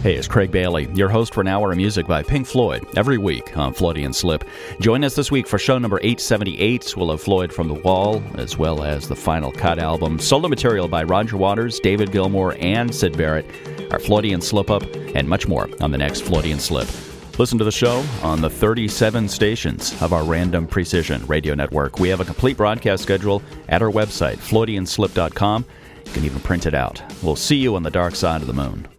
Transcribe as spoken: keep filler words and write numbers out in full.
Hey, it's Craig Bailey, your host for an hour of music by Pink Floyd, every week on Floodian Slip. Join us this week for show number eight seventy-eight. We'll have Floyd from The Wall, as well as the Final Cut album, solo material by Roger Waters, David Gilmour, and Syd Barrett, our Floodian Slip-Up, and much more on the next Floodian Slip. Listen to the show on the thirty-seven stations of our Random Precision radio network. We have a complete broadcast schedule at our website, floodian slip dot com. You can even print it out. We'll see you on the dark side of the moon.